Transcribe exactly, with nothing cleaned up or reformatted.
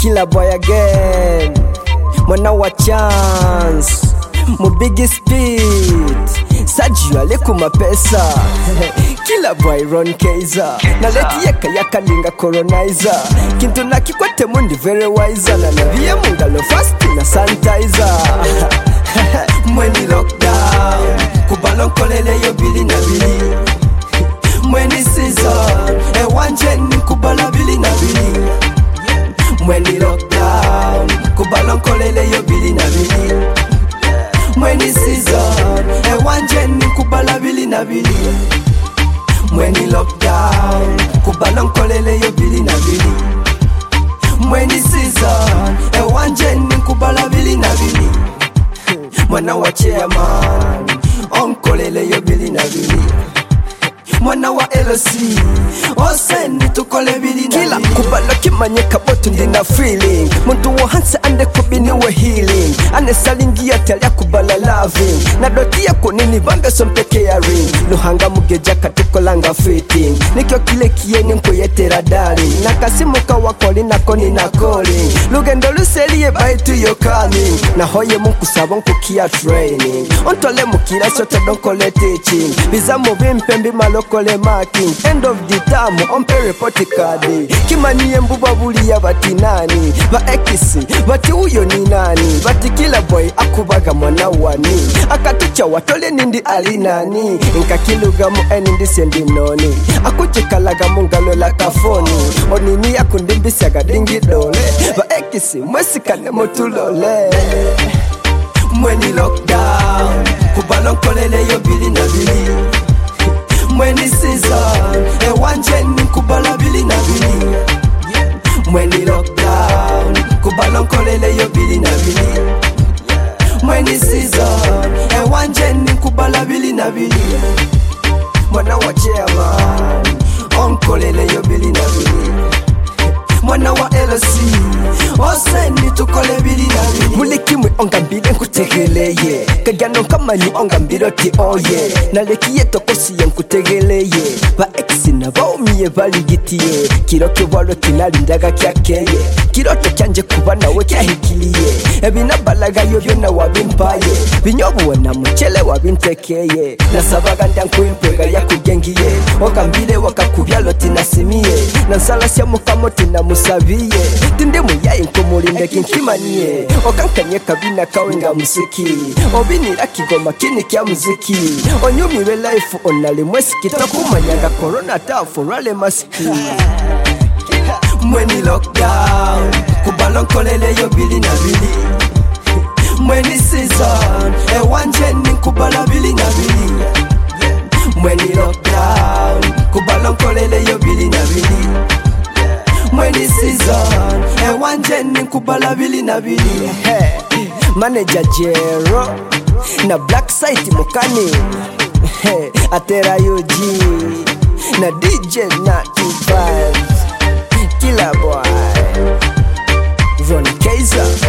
Killer boy again, mwana wa chance, mu big speed, Sajio aliku mapesa. Killer boy Ron Kaiser, na leti yaka yaka linga colonizer. Kintu nakikwate mundi very wise, na naviye mungalo fast na sanitizer. Mweni lockdown, kubalon kolele yo bili na bili. Mweni season, e wanjeni kubala bili na bili. Mweni lockdown, kubalon kolele yo bili na bili. Mweni season, e wanjeni kubala bili na bili. Mweni lockdown, kubalon kolele yo bili na bili. Mweni season, e wanjeni kubala bili na bili. Mwana wa chairman, onkolele yo bili na bili. Mwana wa L C, oseni tukole bili na bili. Kila kubala kimanye kabotu ndina feeling. Muntu wa hansa ande kubini we healing. Ane salingi ya talia kubala loving. Na doti ya kunini banga sompeke ya ring. Luhanga mugeja katukolanga fitting. Nikyo kile kieni mkuyetera dari. Nakasimuka wakoli na koni na calling. Lugendo luseliye baitu yo coming. Na hoye munku sabon kukia training. Ontole mukira sote donkole teaching. Biza mubimpe malo kole marking. End of the term on pe report card. Kimaniye mbuba buli ya bati nani. Ba ekisi bati uyo ni nani. Bati Killer boy akubaga mwana wani. Akatucha watole nindi ali nani. Nka kiluga mu enindi sendi noni. Akuchikalaga mungalo la kafoni. Onini ya kundimbisaga dingi dole. Ba ekisi mwesi kane motulole. Mweni lockdown, kubalon kolele yo bili na bili. Mweni season, e wanjeni kubala bili na bili. Mweni lockdown, kubalon kolele yo bili na bili. Mweni season, e wanjeni kubala bili na bili. Mwana wa chairman, onkolele yo bili na bili. Mwana wa L C, oseni tukole bili na bili. Mulikimwe onga mbile nkutegeleye. Kagano kama ni onga mbilo ti oye. Nalekiye tokosi ya nkutegeleye. Ba exi na baumie baligitiye. Kiroke walo kinalindaga kia keye. Kiroto kyanje kuba nawe kyahikiliye. Ebina balaga yobyo na wabimpaye. Binyobu wana mchele wabintekeye. Nasabaga ndankuimpega ya kugengiye. Onga mbile wakakubyalo tinasimiye. Nansala siya mukamoti na musabiye. Tinde muyayi nkumulinde kinkimaniye. Okankanye kabina kawenga musiki. Obinira kigoma kini kya muziki. Onyumiwe life onale mwesiki. Takumanyanga corona tafu rale masiki. Mweni lockdown, kubalon kolele yo bili na bili. Mweni season, e wanjeni kubala bili na bili. Mweni lockdown, kubalon kolele yo bili na bili. Mweni season, e wanjeni kubala bili na bili. Hey, manager Jero na Black Site mukani. Hey, Atera U G na D J ninety-five. Killer boy Ron Kaiser.